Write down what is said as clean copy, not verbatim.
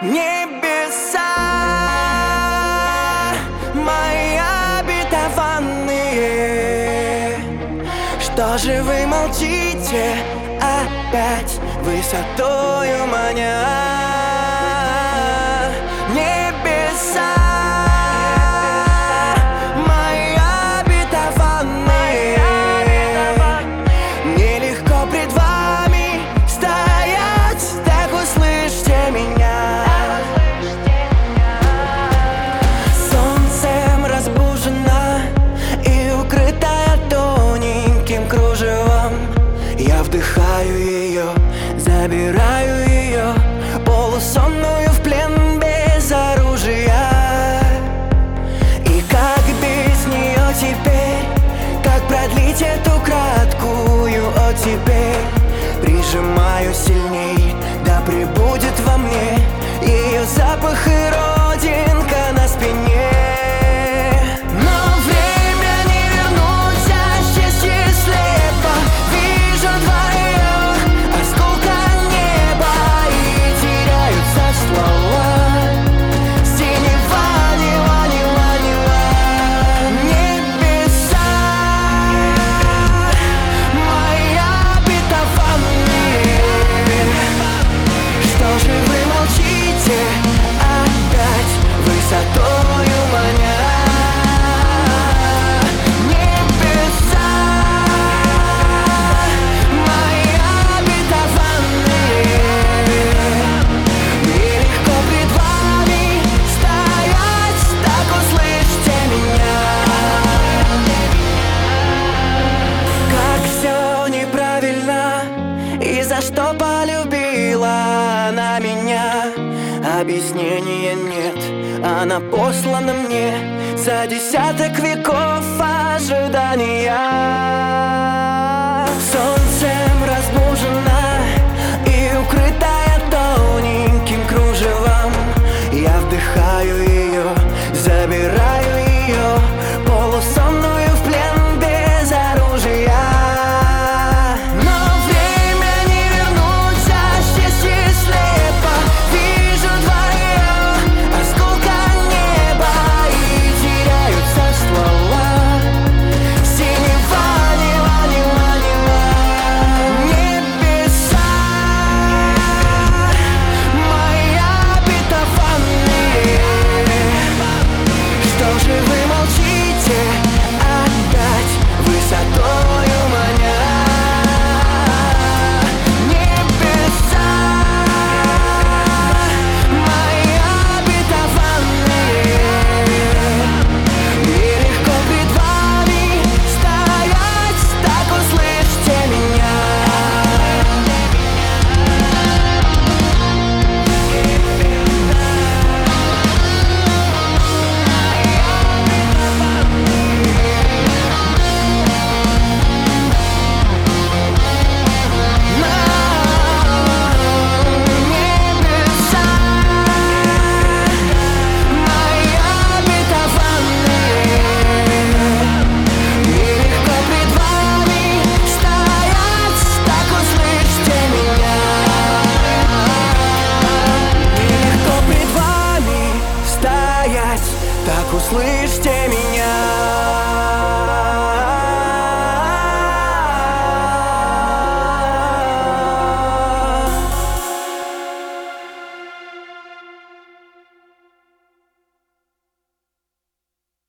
Небеса мои обетованные, что же вы молчите опять, высотою маня? Небеса мои обетованные, нелегко пред вами стоять, так услышьте меня. Солнцем разбужена и укрытая тоненьким кружевом, я вдыхаю ее, забираю ее, полусонную в плен без оружия. И как без нее теперь, как продлить эту краткую оттепель? Прижимаю сильней, да пребудет во мне ее запах и родинка на спине. Но время не вернуть, а счастье слепо вижу двоих, осколка неба, и теряются слова. Синева, нева, нева, нева. Небеса мои обетованные, что же вы молчите опять, высотою маня? Небеса мои обетованные, нелегко пред вами стоять, так услышьте меня. Как все неправильно, и за что полюбила она меня? Объяснения нет, она послана мне за десяток веков ожидания.